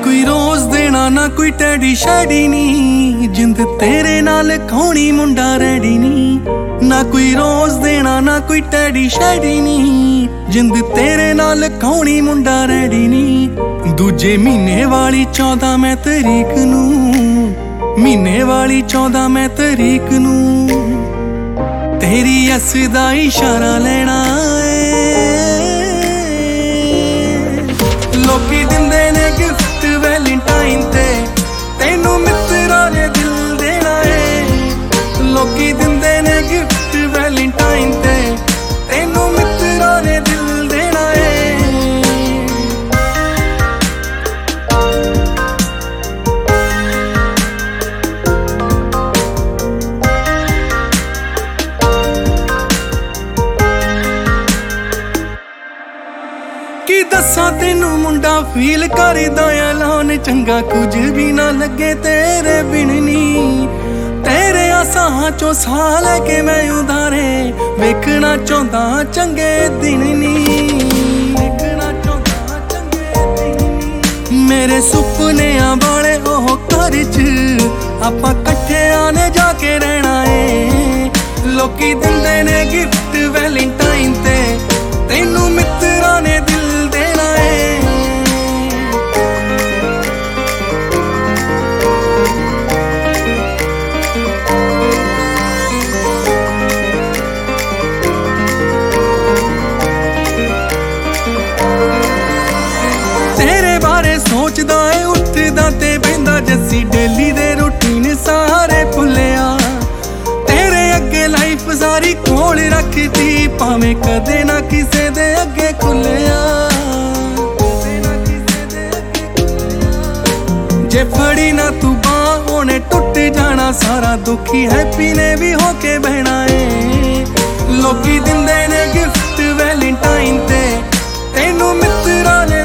कोई रोज देना ना कोई टैडी शैडी नी, जिंद तेरे नाल खानी मुंडा रेडी नी। ना कोई रोज देना ना कोई टैडी शैडी नी, जिंद तेरे नाल खानी मुंडा रेडी नी। दूजे महीने वाली 14 मैं तरीक नू, महीने वाली 14 मैं तरीक नू, तेरी अस दा इशारा लेना लोकी दिंदे ने गिफ्ट वैलेंटाइन ते, तेनू मित्रा ने दिल देना है। लोकी दिंदे ने गिफ्ट वैलेंटाइन ते, तेनू मित्रा ने दिल देना है। की दसा तेनू मुंडा फील करदा ऐलान चंगा, कुछ भी ना लगे तेरे बिन नी। तेरे आसां चो साह लैके मैं उधारे वेखना चाहुंदा चंगे दिन नी, वेखना चाहुंदा चंगे दिन नी। मेरे सुपनियां वाले ओह घर च आपां कट्ठियां ने जाके रहना है। लोकी दिंदे ने गिफ्ट वैलेंटाइन ते, तेनू मित्रा ने दिल देना है। तेरे बारे सोचदा है उठदा ते बहिंदा जस्सी, डेली दे रूटीन सारे भुल्लिया। तेरे अगे लाइफ सारी कोल रखदी, भावें कदे ना किसे दे अगे खुल्लिया। जे फड़ी ना तू बांह ओने टुट जाना सारा, दुखी हैप्पी ने भी होके बहना है। लोकी दिंदे ने गिफ्ट वैलेंटाइन ते, तेनू मित्रा ने